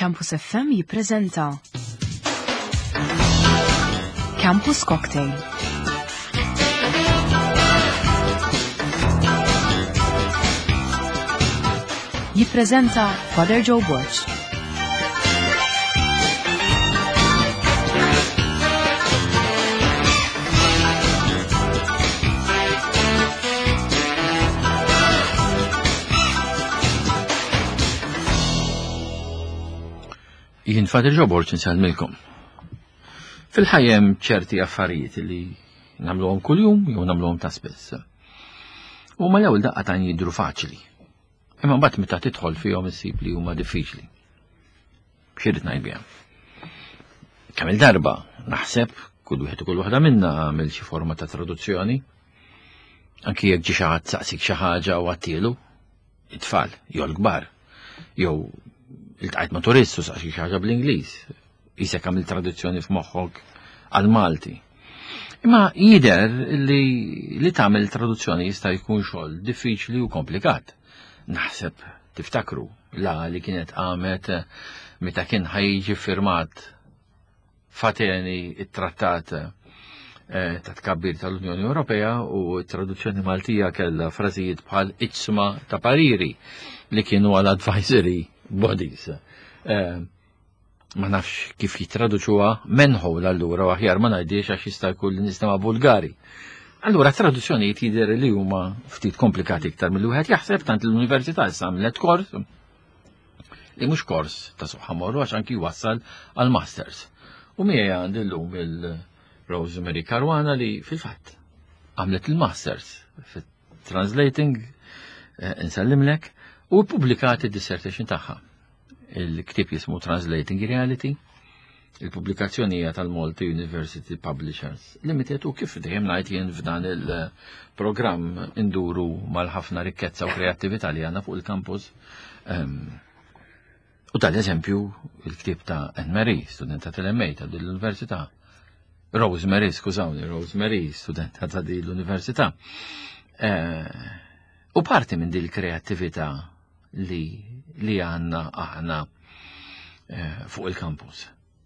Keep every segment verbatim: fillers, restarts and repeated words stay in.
Campus F M jippreżenta Campus Cocktail. Jippreżenta Father Joe Borch. Jien Father Joe Borch nsalmilkom. Fil-ħajjem ċerti affarijiet li nagħmluhom kuljum jew nagħmluhom ta' spiss. U ma l-ewwel daqqa ta' jidhru faċli. Imma mbagħad meta tidħol fihom issib li huma diffiċli. B'xirid ngħid biha. Kemm il-darba naħseb kull wieħed u kull waħda minna għamel xi forma ta' traduzzjoni. Anki jekk ġi xi ħadd saqsik xi ħaġa u għattielu, it-tfal jew l-kbar jew il-tqajt ma' turist u saqsi xi ħaġa bl-Ingliż, isek għamil traduzzjoni f'moħħok għal-Malti. Imma jidher li li tagħmel traduzzjoni jista' jkun xogħol diffiċli u komplikat. Naħseb tiftakru la li kienet għamet meta kien ħajġi firmat fateni it-trattat ta' tkabbir tal-Unjoni Ewropea u t-traduzzjoni Maltija kellha frażijiet bħal iċsma ta' pariri li kienu għal advisory bodies. Ma nafx kif jitraduċuha menħol allura u aħjar ma ngħidix għax jista' jkun li nistema' Bulgari. Allura traduzzjonijiet jidher li huma ftit komplikati iktar milli wieħed jaħseb tant l-Università issa għamlet kors li mhux kors ta' suħħa morru għax anki wassal għal masters. U miegħi għandi llum il-Rosemary Caruana li fil-fatt għamlet il-masters fit-translating insellimlek u publikat id-dissertation tagħha. Il-ktib jismu Translating Reality, il-pubblikazzjoni hija tal-Malta University Publishers Limited u kif dejjem ngħid jien f'dan il-programm induru mal-ħafna rikkezza u kreattività li għandna fuq il-kampus. U tal-eżempju il-ktib ta' Anne-Marie, studenta tal-M A ta' din l-Università. Rosemary, skużawni, Rosemary, studenta ta' din l-Università. U parti minn din il-kreattività li li għanna aħna eh, fuq il-kampus.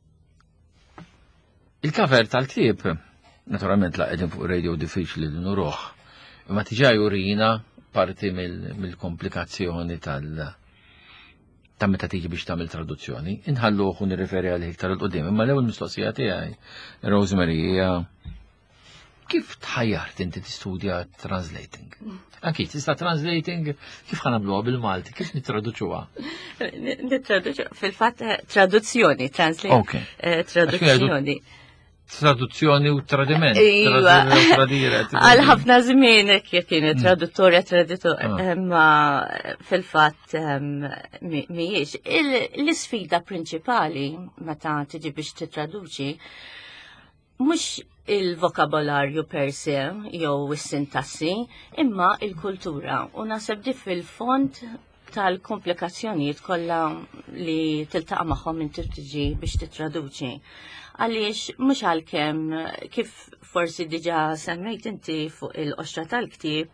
Il-cover tal-klib, naturalment la' edin fuq radio diffiċli li nuruħ, imma tiġa jurina parti mill-komplikazzjoni tal- ta' meta tiġi biex tagħmel traduzzjoni. Inħalluh u nirreferi għalih iktar il-qudiem, imma l-ewwel mistoqsija tiegħi, Rosemary, hija kif tħajjart inti tistudja translating? Anki, tista' translating kif ħanamluha bil-Malti, kif nittraduċuha? Nittraduċu, fil-fatt traduzzjoni, translate. Traduzzjoni. Traduzzjoni u tradiment. Għal ħafna żmien jekk kienet traduttorja traditur, ma fil-fatt mhijiex. L-isfida prinċipali meta tiġi biex titraduċi mhux il-vokabolarju per se, jew is-sintassi, imma il-kultura. U naħseb di fil-fond tal-komplikazzjonijiet kollha li tiltaqa' magħhom inti tiġi biex titraduċi. Għaliex mhux għalkemm kif forsi diġà semmejt inti fuq il-qoxra tal-ktieb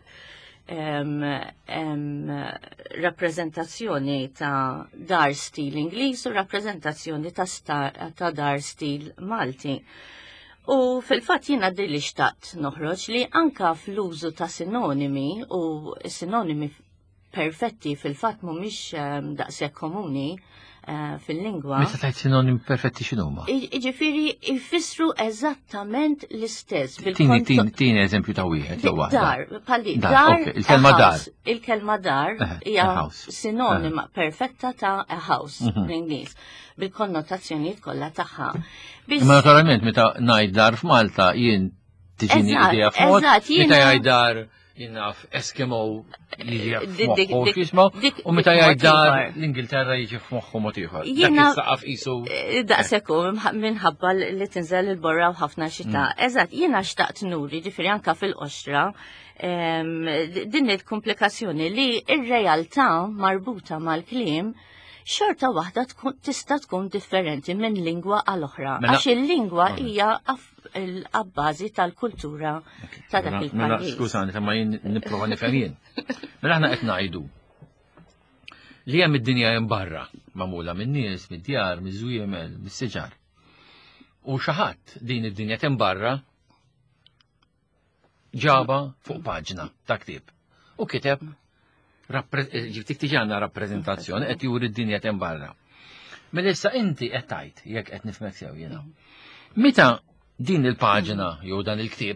rappreżentazzjoni ta' dar stil Ingliż u rappreżentazzjoni ta' dar stil Malti. U fil-fatt jiena dilli xtaqt noħroġ li anka fl-użu ta' sinonimi u sinonimi perfetti fil-fatt mhumiex daqshekk komuni fil-lingwa. Meta tajt sinonimi perfetti x'inhuma? Jiġifieri jfissru eżattament l-istess. Tieni eżempju ta' wieħed jew waħda. Dar, palli dar. Il-kelma dar. Il-kelma dar hija sinonima perfetta ta' a house bl-Ingliż bil-konnotazzjonijiet kollha tagħha. Imma naturalment meta ngħid dar f'Malta jien tiġini idea f'mod, meta jgħid dar jien naf Eskimo jiġi f'moħħu x'isma' u meta jgħid dar l-Ingilterra jiġi f'moħħu mod ieħor. Dak is-saqaf qisu daqshekk minħabba li tinżel il-borra u ħafna xita. Eżatt, jiena xtaqt nuri ġifieri anke fil-qoxra din il-komplikazzjoni li r-realtà marbuta mal-kliem xorta waħda tista' tkun differenti minn lingwa għal oħra. Għax il-lingwa hija l-abbażi tal-kultura ta' dak il-pajjiż. Skużani, ma jien nipprova nifhem jien. Mela aħna qed ngħidu li hemm id-dinja hemm barra, magħmula min-nies, mid-djar, miż-żwiemel, mis-siġar. U xi ħadd din id-dinja hemm barra ġaba fuq paġna ta' ktieb. U kiteb ġiftik tiġi għandna rappreżentazzjoni qed juri d-dinja hemm barra. Mela issa inti qed tgħid jekk qed nifhmek sew jiena. Meta din il-paġna jew dan il-ktieb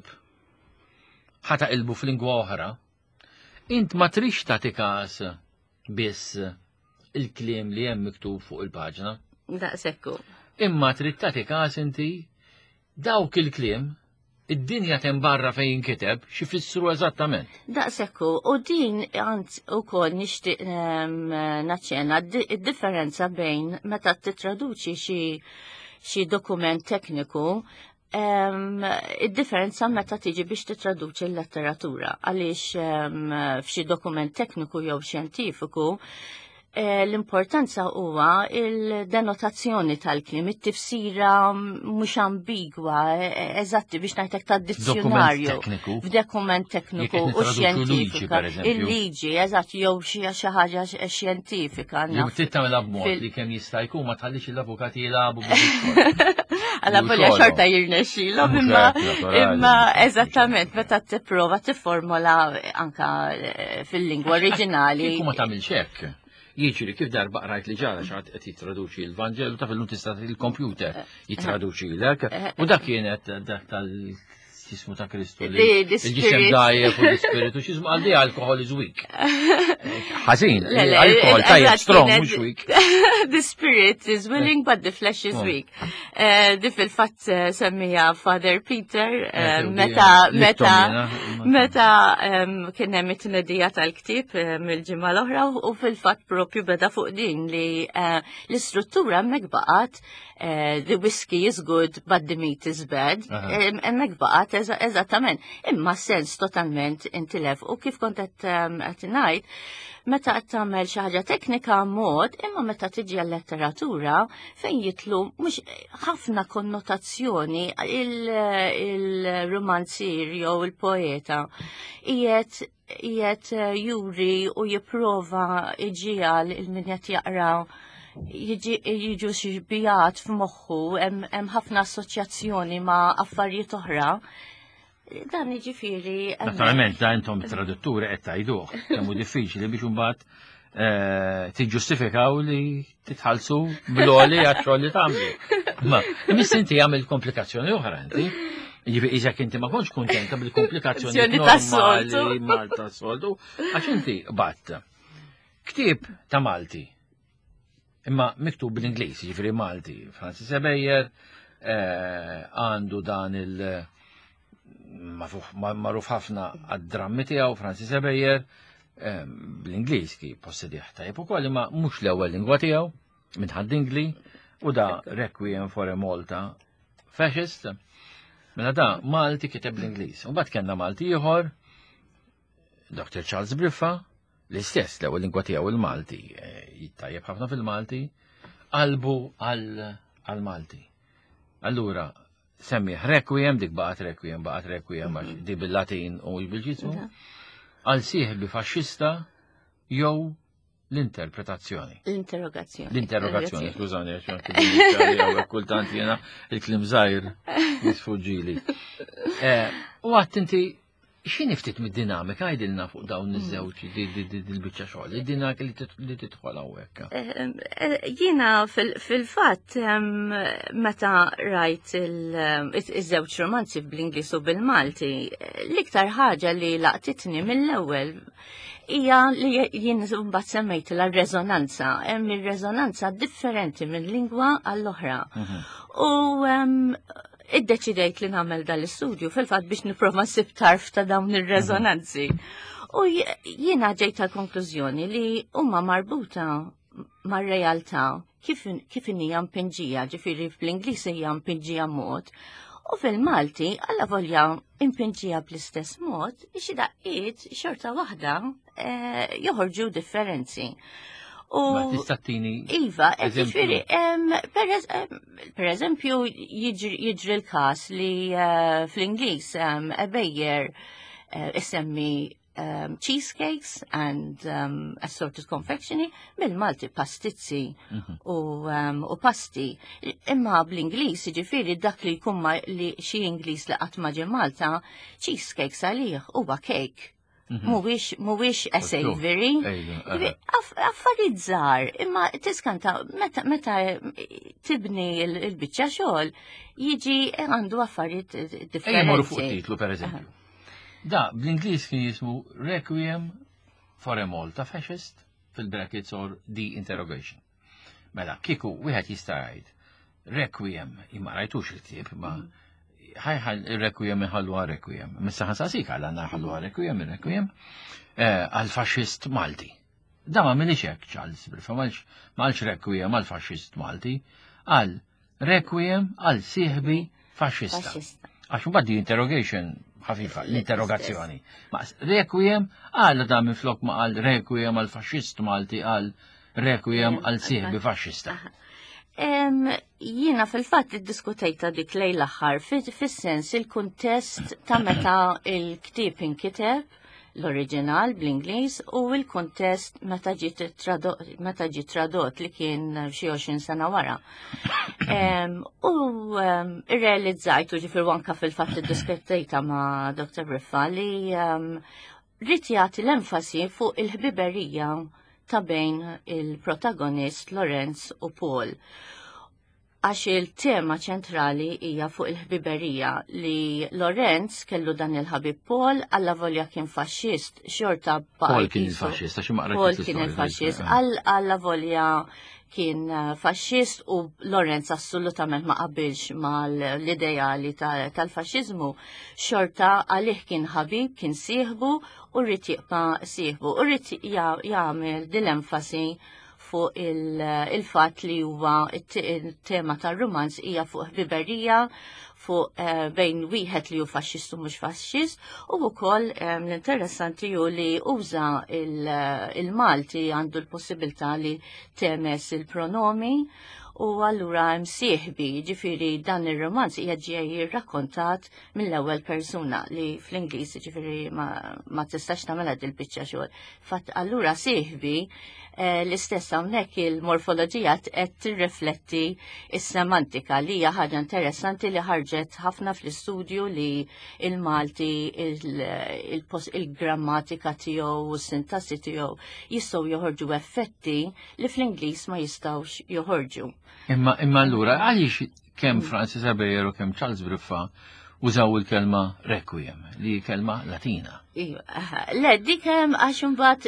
ħata qilbu f'lingwa oħra, int ma trix tagħti każ biss il-kliem li hemm miktub fuq il-paġna. Daqsekku. Imma trid tagħti każ inti dawk il-kliem id-dinja hemm barra fejn kiteb xi fissru eżattament. Daqsekku, u din għand ukoll nixtieq naċċenna d-differenza bejn meta titraduċi xi xi dokument tekniku, id-differenza meta tiġi biex titraduċi l-letteratura, għaliex f'xi dokument tekniku jew xjentifiku l-importanza huwa il-denotazzjoni tal-klim, it-tifsira mhux ambigwa, eżatti biex ngħidlek tad-dizzjonarju. F'dokument tekniku u xjentifika. Il-liġi, eżatt, jew xi ħaġa xjentifika. Jew trid tagħmilha b'mod li kemm jista' jkun ma tħallix l-avukati jilagħbu Alla volja xorta jirnexxilhom imma imma eżattament meta tipprova tifformula anka fil-lingwa oriġinali. Kieku ma tagħmilx hekk. Jiġri kif darba qrajt li ġara xaħat qed jitraduċi l-Vanġelu ta' fil-lum tista' il-kompjuter jitraduċi lek u dak kienet dak tal-jismu ta' Kristu li il-ġisem dajjef u l-ispiritu xismu għaldi alkohol is weak. Ħażin, alkohol tajjeb strong mhux weak. The spirit is willing but the flesh is weak. Di fil-fatt semmija Father Peter meta meta meta kien hemm it-tnedija tal-ktieb mill-ġimgħa l-oħra u fil-fatt propju beda fuq din li l-istruttura hemmhekk baqgħet the whiskey is good but the meat is bad. Hemmhekk baqgħet eżattament. Imma sens totalment intilef u kif kont qed ngħid meta qed tagħmel xi ħaġa teknika mod, imma meta tiġi għall-letteratura fejn jitlu mhux ħafna konnotazzjoni il-romanzier jew il-poeta qiegħed qiegħed juri u jipprova iġiegħal il-min qed jaqra jiġu xi bijat f'moħħu hemm ħafna assoċjazzjoni ma' affarijiet oħra. Dan jiġifieri. Naturalment da intom tradutturi qed tgħiduh kemm hu diffiċli biex imbagħad tiġġustifikaw li titħallsu bl-għoli għax-xogħol li tagħmlu. Ma imiss inti jagħmel komplikazzjoni oħra inti. Jiġifieri iżjek inti ma kontx kuntenta bil-komplikazzjoni normali tas-soltu għax inti batt ktieb ta' Malti. Imma miktub bil-Ingliż, jiġifieri Malti. Francis Ebejjer għandu dan il- magħruf ħafna għad-drammi tiegħu Francis Ebejjer bl-Ingliż ki possedih tajjeb ukoll imma mhux l-ewwel lingwa tiegħu minħadd Ingli u da Requiem for a Malta Fascist. Mela da Malti kiteb bl-Ingliż. U mbagħad kellna Malti ieħor Doctor Charles Briffa l-istess l-ewwel lingwa tiegħu il-Malti, jittajjeb ħafna fil-Malti, qalbu għal-Malti. Allura, semmih Requiem, dik baqgħet Requiem, baqgħet Requiem għax di bil-Latin u bil-Ġisu, għal sieħ bi faxxista jew l-interpretazzjoni. L-interrogazzjoni. L-interrogazzjoni, skużani, għax kultant jena il-klim żgħir jisfuġġili. U għadt inti x'inhi ftit mid-dinamika għajdilna fuq dawn iż-żewġ il-biċċa xogħol, id-dinamika li tidħol hawnhekk. Jiena fil-fatt meta rajt iż-żewġ romanzi bl-Ingliż u bil-Malti, l-iktar ħaġa li laqtitni mill-ewwel hija li jien mbagħad semmejt l-reżonanza, hemm ir-reżonanza differenti minn lingwa għall-oħra. U iddeċidejt li nagħmel dal-istudju fil-fatt biex nipprova nsib tarf ta' dawn ir-reżonanzi. U jiena ġejt tal-konklużjoni li huma marbuta mar-realtà kif hija mpinġija, ġifieri fl-Ingliż hija mpinġija mod, u fil-Malti alla volja impinġija bl-istess mod, xi daqqiet xorta waħda joħorġu differenzi. Ma tistattini Iva, ġifieri, per eżempju jiġri l-każ li fl-Ingliż Ebejjer isemmi um, cheesecakes and um, assorted confectionery bil-Malti pastizzi u, um, u pasti. Imma bl-Inglis, ġifiri dak li jkun ma li xi Inglis li qatt ma ġie Malta, cheesecakes għalih huwa cake. Mhuwiex mhuwiex a savory. Affarijiet żgħar, imma tiskanta meta meta tibni l-biċċa xogħol jiġi għandu affarijiet differenti. Ejja morru fuq titlu pereżempju. Da, bl-Ingliż kien jismu Requiem for a Malta Fascist fil-brackets or the interrogation. Mela, kieku wieħed jista' jgħid Requiem, imma rajtux il-ktieb, imma ħajħal il-Requiem iħalluha Requiem. Missa ħansasik għal għandna ħalluha Requiem, il-Requiem għal-Faxxist Malti. Da ma minix hekk Charles Briffa, malx Requiem għal-Faxxist Malti, għal Requiem għal-sieħbi faxxista. Għax mbagħad di interrogation ħafifa, l-interrogazzjoni. Ma Requiem għal da minn flok ma għal Requiem għal faxxist Malti għal Requiem għal sieħbi faxxista. Jiena fil-fatt iddiskutejta dik lej l-aħħar fis-sens il-kuntest ta' meta il-ktieb inkiteb l-oriġinal bl-Ingliż u l-kuntest meta ġi tradott li kien xi għoxrin sena wara. U irrealizzajt u ġifier anke fil-fatt iddiskutejta ma' Doktor Briffa li rrid jagħti l-enfasi fuq il-ħbiberija ta' bejn il-protagonist Lorenz u Paul. Għax il-tema ċentrali hija fuq il-ħbiberija li Lorenz kellu dan il-ħabib Paul alla volja kien faxxist xorta Paul kien il-faxxist, għax ma Paul kien il-faxxist, alla volja kien faxxist u Lorenz assolutament ma qabilx mal-ideali tal-faxxizmu, xorta għalih kien ħabib, kien sieħbu u rrid jibqa' sieħbu, u rrid jagħmel dil-enfasi fuq il-fatt li huwa il-tema tar-romanz hija fuq ħbiberija fuq bejn wieħed li hu faxxist u mhux faxxist u wkoll l-interessanti hu li uża il-Malti għandu l-possibilità li temes il-pronomi u allura hemm sieħbi, ġifieri dan ir-romanz hija ġej rrakkontat mill-ewwel persuna li fl-Ingliż ġifieri ma tistax tagħmilha dil-biċċa xogħol. Fatt allura sieħbi l-istess hawnhekk il-morfoloġija qed tirrifletti is-semantika li hija ħaġa interessanti li ħarġet ħafna fl-istudju li il-Malti il-grammatika tiegħu u s-sintassi tiegħu jistgħu joħorġu effetti li fl-Ingliż ma jistgħux joħorġu. Imma imma allura għaliex kemm Francis Abeyer u kemm Charles Briffa użaw il-kelma Requiem, li kelma Latina. Le, dik hemm għax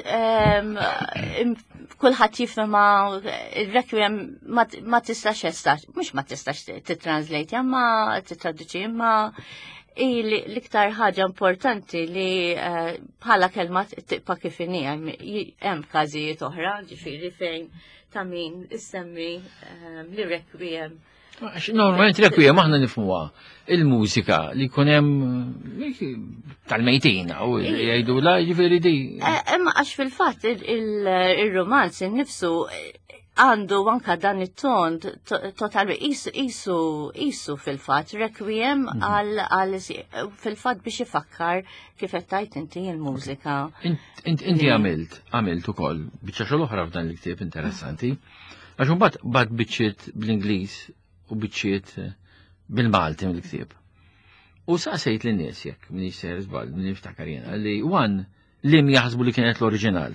imbagħad kulħadd jifhimha il-Requiem ma tistax estax, mhux ma tistax titranslate, imma titraduċi imma l-iktar ħaġa importanti li bħala kelma tibqa' kif inhi hemm każijiet oħra, ġifieri fejn ta' min issemmi li Requiem. Normalment Requiem aħna nifhmuha il-mużika li jkun hemm tal-mejtin u jgħidu la jiġifieri di. Imma għax fil-fatt ir-romanz innifsu għandu anka dan it-ton total isu isu fil-fatt Requiem għal fil-fatt biex ifakkar kif qed tajt inti l-mużika. Inti għamilt għamilt ukoll biċċa xogħol oħra f'dan l-ktieb interessanti għax imbagħad bad biċċiet bl-Ingliż u biċċiet bil-Malti mill-ktieb. U saqsejt lin-nies jekk min jisser żball min niftakar jiena li wan lim jaħsbu li kienet l-oriġinal.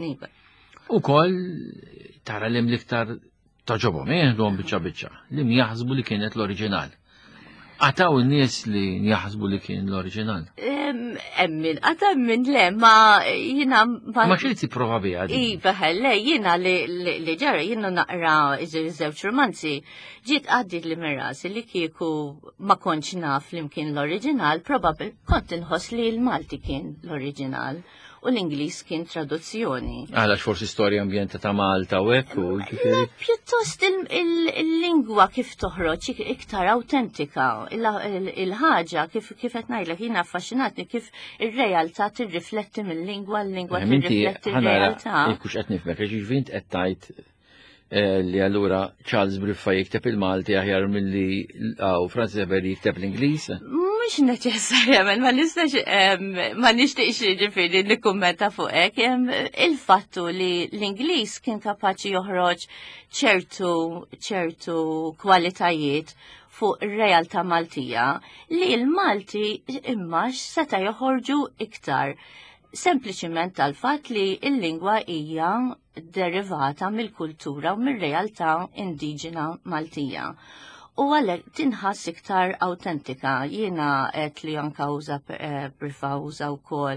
Ukoll tara lim l-iktar taġobhom jieħduhom biċċa biċċa, lim jaħsbu li kienet l-oriġinal. Għataw n-nies li jaħsbu li kien l-oriġinal. Emmin, għataw minn le, ma jina... Ma xil ti prova bija di? Iva, le, jina li ġara, jina naqra iż-żewġ romanzi, ġiet għaddit li mirasi li kieku ma konċ naf li mkien l-oriġinal, probabil kont nħoss li l-Malti kien l-oriġinal u l-Ingliż kien traduzzjoni. Għalax forsi storja ambjenta ta' Malta u hekk u ġifieri. Pjuttost il-lingwa kif toħroġ iktar autentika, il-ħaġa kif qed ngħidlek jiena affaxxinatni kif ir-realtà tirrifletti mill-lingwa, l-lingwa tirrifletti r-realtà. Inti kux qed nifhmek għax ġivint qed tajt li allura Charles Briffa jikteb il-Malti aħjar milli u Francis Abeyer jikteb l-Ingliż. mhux neċessarjament, ma nistax ma nixtieqx ġifieri nikkummenta fuq hekk, il-fattu li l-Ingliż kien kapaċi joħroġ ċertu ċertu kwalitajiet fuq ir-realtà Maltija li l-Malti imma seta' joħorġu iktar. Sempliċiment tal-fatt li l-lingwa hija derivata mill-kultura u mir-realtà indiġena Maltija. U għalek tinħass iktar autentika, jiena qed li anka uża brifa uża wkoll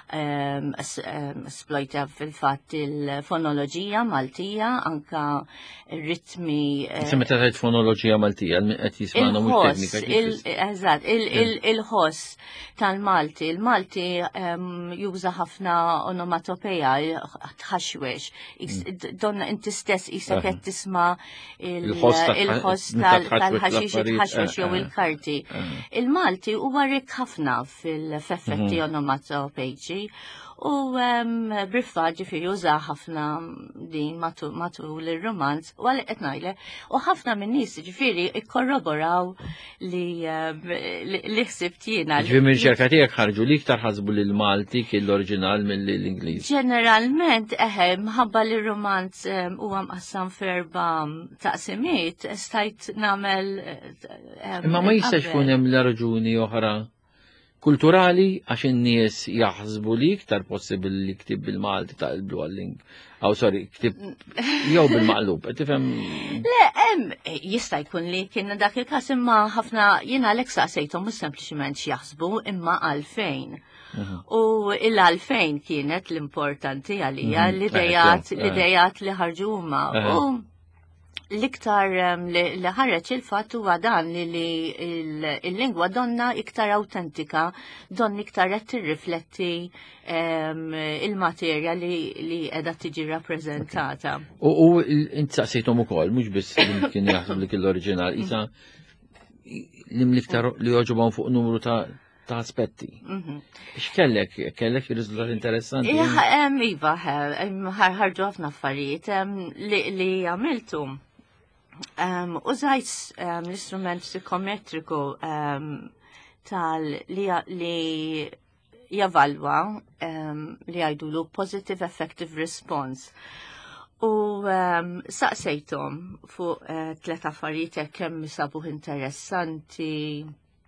esploita fil-fatt il-fonoloġija Maltija, anka ritmi. Issa meta tgħid fonoloġija Maltija, qed jisma'na mhux teknika. Eżatt, il-ħoss tal-Malti, il-Malti juża ħafna onomatopeja, tħaxwex. Donna inti stess isek qed tisma' il-ħoss tal tal-ħaxix il-ħaxix jew il-karti. Il-Malti huwa rik ħafna fil-effetti onomatopejċi u briffa ġifieri uża ħafna din matul ir-romanz u għalhekk qed ngħidlek u ħafna min-nies ġifieri ikkorroboraw li li ħsibt jiena. Ġifieri mir-riċerka tiegħek ħarġu li iktar ħasbu li l-Malti kien l-oriġinal mill-Ingliż. Ġeneralment eħe mħabba li r-romanz huwa mqassam f'erba' taqsimiet stajt nagħmel. Imma ma jistax jkun hemm raġuni oħra kulturali għax in-nies jaħsbu li iktar possibbli li ktib bil-Malti taqilbu għal-ling. Aw sorry, ktib jew bil-maqlub, tifhem? Le, hemm jista' jkun li kien dak il-każ imma ħafna jiena għalhekk saqsejthom mhux sempliċiment x'jaħsbu imma għalfejn. U il-għalfejn kienet l-importanti għalija l-idejat l-idejat li ħarġu huma. L-iktar li ħareġ il-fatt huwa dan li il-lingwa donna iktar autentika, donna iktar qed tirrifletti il-materja li qiegħda tiġi rappreżentata. U inti saqsejthom ukoll mhux biss li kien jaħseb li kien l-oriġinal, isa l-iktar li joġobhom fuq numru ta' ta' aspetti. X'kellek, kellek riżultat interessanti? Iva, ħarġu ħafna affarijiet li għamiltu. Użajt l-istrument psikometriku tal li javalwa li għajdulu positive effective response. U saqsejtom fuq tlet affarijiet kemm sabuh interessanti.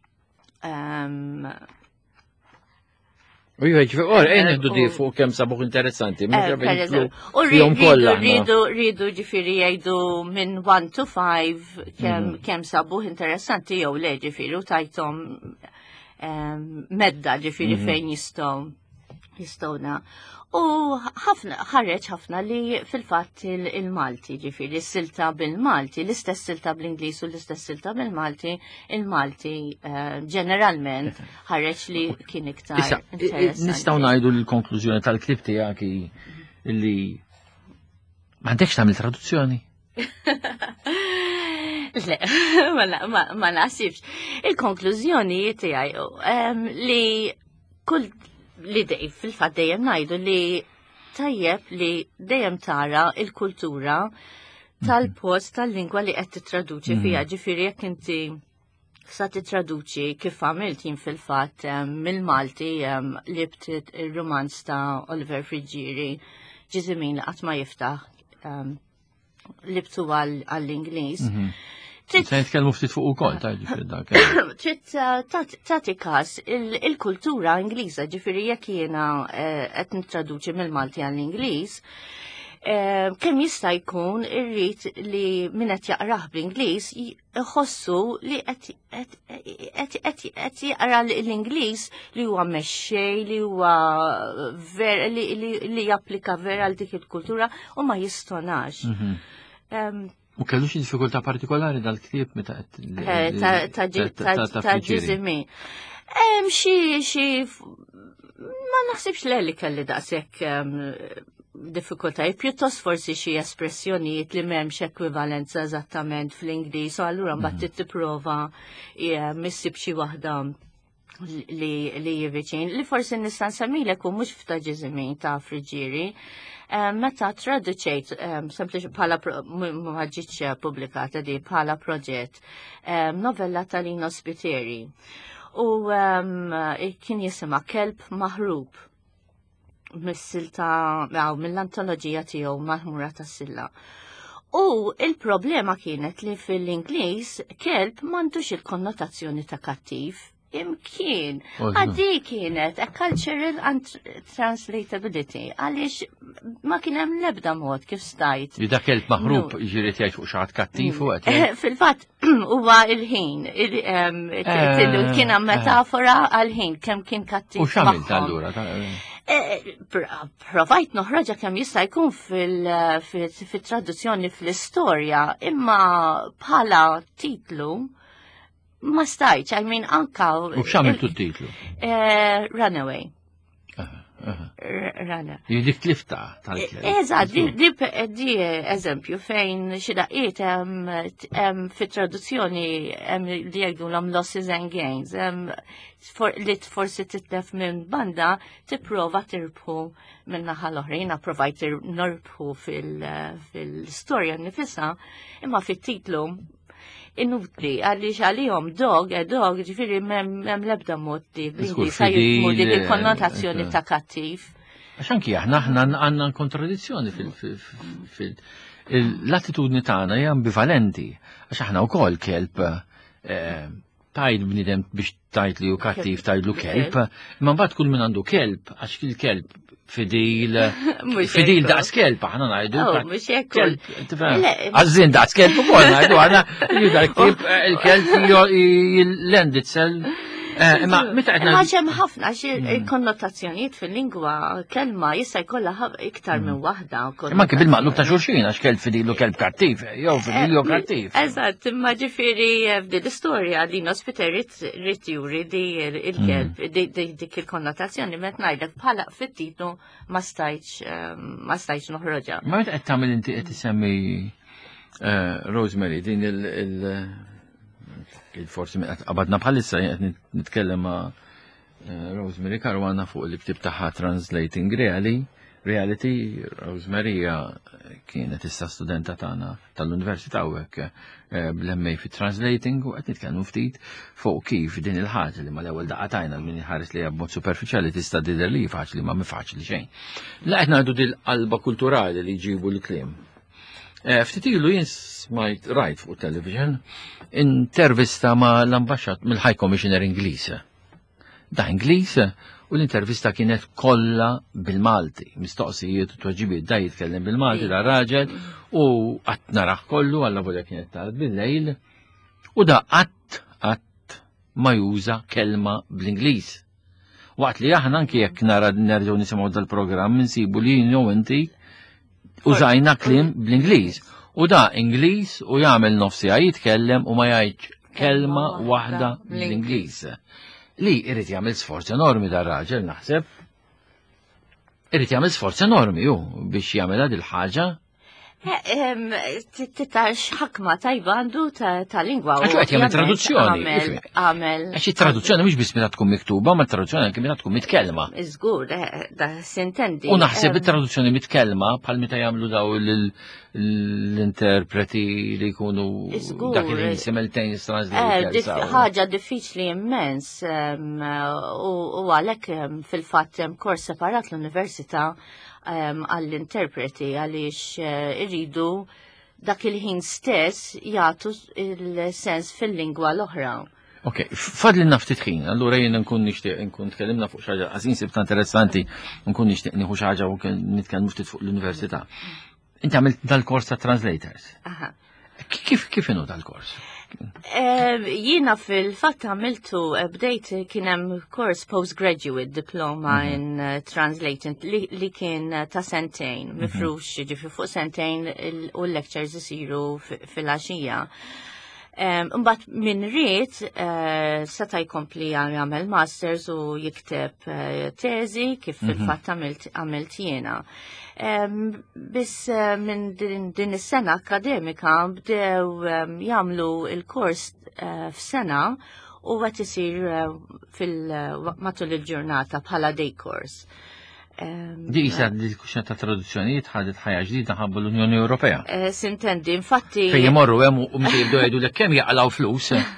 U jħeġ, or, ejn jħeddu di fuq kem sabuħ interessanti. U rridu, rridu ġifiri jgħidu minn one to five kem sabuħ interessanti jew le ġifiri u tajtom medda ġifiri fejn jistaw jistawna. U ħafna ħareġ ħafna li fil-fatt il-Malti ġifiri s-silta bil-Malti, l-istess silta bl-Ingliż u l-istess silta bil-Malti, il-Malti ġeneralment ħareġ li kien iktar interessanti. Nistgħu ngħidu l-konklużjoni tal-klib tiegħek illi m'għandekx tagħmel traduzzjoni. Le, ma naħsibx. Il-konklużjoni tiegħi li kull li dej fil-fat dejjem ngħidu li tajjeb li dejjem tara il-kultura tal-post tal-lingwa li qed titraduċi fiha, ġifieri jekk inti sa titraduċi kif għamilt jien fil-fatt mill-Malti li btiet ir-romanz ta' Oliver Frigieri ġiżimin li qatt ma jiftaħ li btu għall-Ingliż. Se nitkellmu ftit fuq ukoll tajġi fil-dak. Trid tagħti każ il-kultura Ingliża, ġifieri jekk jiena qed nittraduċi mill-Malti għall-Ingliż, kemm jista' jkun irrid li min qed jaqrah bl-Ingliż iħossu li qed jaqra l-Ingliż li huwa mexxej, li huwa li japplika vera għal dik il-kultura u ma jistonax. U kellu xi diffikultà partikolari dal-ktieb meta qed ta' ġiżimi. Hemm xi xi ma naħsibx le li kelli daqshekk diffikultajiet, pjuttost forsi xi espressjonijiet li m'hemmx ekwivalenza eżattament fl-Ingliż, u allura mbagħad tipprova missib xi waħda li jiviċin. Li forsi nista' nsemmilek u mhux f'ta' ġiżimin ta' Frigieri. Meta traduċejt, sempliċi bħala ma ġietx pubblikata di bħala proġett, novella ta' Lino Spiteri. U um, kien jisima Kelb Maħrub mis-silta mill-antoloġija tiegħu Maħmura tas-Silla. U il-problema kienet li fil-Ingliż kelb m'għandux il-konnotazzjoni ta' kattiv. Imkien, għaddi kienet a cultural and translatability, għaliex ma kien hemm l-ebda mod kif stajt. Li dak kelb maħrub ġiri tgħid fuq xi ħadd kattiv u qed. Fil-fatt huwa il-ħin, kien hemm metafora għal-ħin kemm kien kattiv. U x'għamilt allura? Provajt noħraġa kemm jista' jkun fil-traduzzjoni fl-istorja, imma bħala titlu ma stajċ, I mean, anka... U x'għamiltu t-titlu? Runaway. Runaway. Dik tlifta tal-kelb. Eżatt, di eżempju fejn xi daqiet hemm fit-traduzzjoni hemm li jgħidulhom losses and gains, li forsi titlef minn banda tipprova tirbħu minn naħa l-oħra. Jiena provajt norbħu fil-storja nifisha, imma fit-titlu inutli, għalli xalijom dog, e dog, ġifiri mem lebda mod li bl-Inglis jifmu li konnotazzjoni ta' kattiv. Għaxan ki aħna aħna għanna kontradizzjoni fil-attitudni tagħna hija ambivalenti, għax aħna wkoll kelb tajt bnidem biex tajt li u kattiv tajt lu kelb, imma mbagħad kull min għandu kelb, għax il-kelb fidil, fidil daqs kelb, aħna najdu. Oh, mux jekkul. Għazzin daqs kelb u kol najdu, għana il-kelb jil-lend itself. Imma, meta għedna. Ma ċem ħafna, konnotazzjonijiet fil-lingwa kelma jissa jkolla iktar minn wahda. Imma kif il-maqlub ta' xurxin, għax kelb fidilu kelb kattiv, jow fidilu kattiv. Eżatt, imma ġifiri f'di l-istoria din ospiter rrit juri di il-kelb, dik il-konnotazzjoni, met najdek bħala fit-titlu ma stajċ noħroġa. Ma meta qed tagħmel inti qed tisemmi Rosemary din il- il-forsi għabadna bħalissa nitkellem ma' Rosemary Caruana fuq il-ktib taħħa Translating Reality. Reality, Rosemary kienet issa studenta tagħna tal-Università hawnhekk bl-M A fi Translating u qed nitkellmu ftit fuq kif din il-ħaġa li mal-ewwel daqatajna min ħares li b'mod superfiċjali tista' tidher li faċli ma faċli xejn. La qed ngħidu dil-qalba kulturali li jġibu l-kliem. Ftit ilu jien smajt rajt fuq television intervista ma l-ambasċat mill-High Commissioner Ingliż. Da Ingliż u l-intervista kienet kollha bil-Malti, mistoqsijiet u tweġibiet da jitkellem bil-Malti da raġel u qatt naraħ kollu alla volja kienet tard bil-lejl u da qatt qatt ma juża kelma bl-Ingliż. Waqt li aħna anke jekk nara nerġgħu nisimgħu dal-programm insibu li jew inti użajna klim bl-Ingliż. U da Ingliż u jagħmel nofsija jitkellem u ma jgħid kelma waħda bl-Ingliż. Li irrid jagħmel sforz enormi dar raġel naħseb. Irrid jagħmel sforz enormi hu biex jagħmilha dil ħaġa. Titax ħakma tajba għandu ta' lingwa. Għaxu għet jgħamil traduzzjoni. Għamel. Għaxi traduzzjoni mux bis minna tkun miktuba, ma traduzzjoni anke minna tkun mitkelma. Iżgur, da sintendi. U naħseb il-traduzzjoni mitkelma, bħal meta jgħamlu daw l-interpreti li jkunu dak il-ħin simultaneous translation. ħaġa diffiċli immens u għalek fil-fat kors separat l-Università għall-interpreti għaliex irridu dak il-ħin stess jagħtu il-sens fil-lingwa l-oħra. Ok, fadli naftit ħin, allura jien nkun nixtieq nkun tkellimna fuq xi ħaġa għażin sibta interessanti, nkun nixtieq nieħu xi ħaġa u nitkellmu ftit fuq l-università. Inti għamilt dal-kors ta' translators. Kif kif inhu dal-kors? Jiena fil-fatt għamiltu bdejt kien hemm kors postgraduate diploma in translating li kien ta' sentejn, mifrux ġifri fuq sentejn u l-lectures isiru fil-għaxija. Mbagħad min ried seta' jkompli jagħmel masters u jikteb teżi kif fil-fatt għamilt jiena. Biss minn din is-sena akademika bdew jagħmlu il-kors f'sena u għat isir matul il-ġurnata bħala day course. Di jisa di kuxna ta' traduzzjonijiet ħadet ħajja ġdida ħabba l-Unjoni Ewropea. Sintendi, infatti. Fej jemorru hemm u meta jibdew jgħidu lek kemm jaqalaw flus.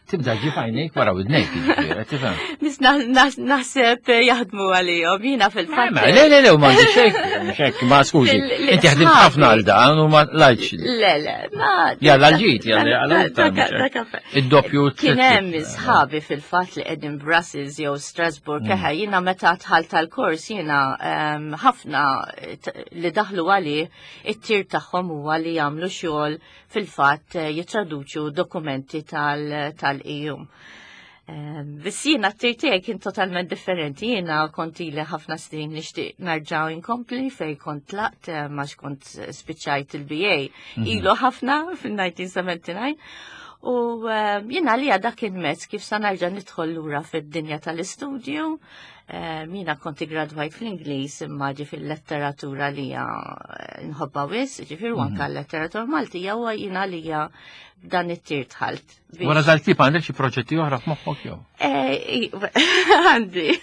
tibda ġifajnek wara widnejk, ġifiri, tifhem. Naħseb jaħdmu għalihom, jiena fil-fatt. Le, le, le, ma xek, xek, ma skużi. Inti ħdimt ħafna għal dan u ma lajċ. Le, le, ma. Jalla ġit, jalla għal id-doppju. Kien hemm sħabi fil-fatt li qegħdin Brussels jew Strasbourg keħa jiena meta tħalt tal-kors jiena ħafna li daħlu għali it-tir tagħhom huwa li jagħmlu xogħol fil-fatt jitraduċu dokumenti tal-E U. Biss jiena t-tir tiegħi kien totalment differenti, jiena konti li ħafna snin nixtieq narġaw inkompli fej kont laqt max kont spiċċajt il-B A ilu ħafna fil-nineteen seventy-nine. U jiena li għada kien mezz kif sa narġa' nidħol lura fid-dinja tal-istudju. Jiena konti gradwajt fl-Ingliż imma ġi fil-letteratura li hija nħobba wis, ġifier anke l-letteratura Maltija u jiena li hija b'dan it-tir tħalt. Wara dal-tip għandek xi proġetti oħra f'moħħok jew? Għandi.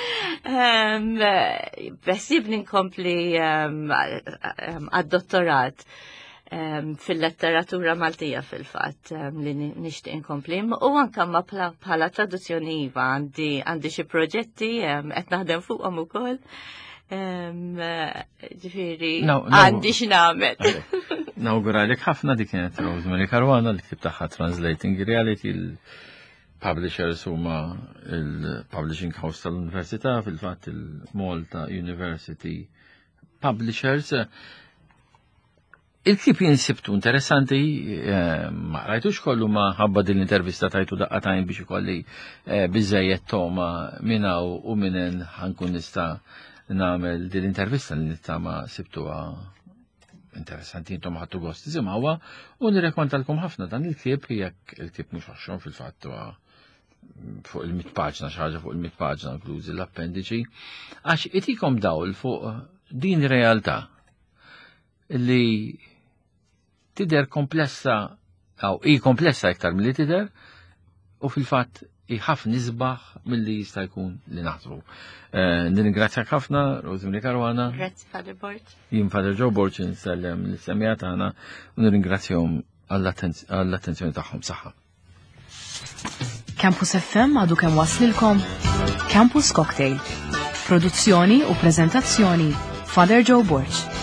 Beħsib ninkompli għad-dottorat. Um, fil-letteratura Maltija fil-fatt um, li nixtieq inkompli u anke ma bħala traduzzjoni iva għandi għandi xi proġetti qed um, naħdem fuqhom ukoll. Ġifieri għandi x'nagħmel. Nawguralek ħafna dik kienet Rosemary Caruana li ktib tagħha Translating Reality il-publishers huma il-Publishing House tal-Università fil-fatt il-Malta University Publishers. Il-klip jinsibtu interessanti, ma rajtux kollu ma ħabba din-intervista tajtu daqqatajn biex ikolli bizzejiet toma minna u minen ħankun nista namel din-intervista li nittama sibtuha interessanti jintom ħattu gost iżimawa u nirrekontalkom ħafna dan il-klip jekk il-klip mux għaxxon fil-fattu fuq il-mit paġna xaġa fuq il-mit paġna inklużi l-appendiċi għax itikom dawl fuq din realtà li tider komplessa, għaw i komplessa iktar mill-li tider, u fil-fat iħaf nizbaħ mill-li jista' jkun li naħsbu. Nirringrazzjak ħafna, Rosemary Caruana. Grazzi, Father Borch. Jien Father Joe Borch nsellem l-semmija tagħna u nirringrazzjahom għall-attenzjoni tagħhom saħħa. Campus F M għadu kemm waslilkom Campus Cocktail. Produzzjoni u preżentazzjoni Father Joe Borch.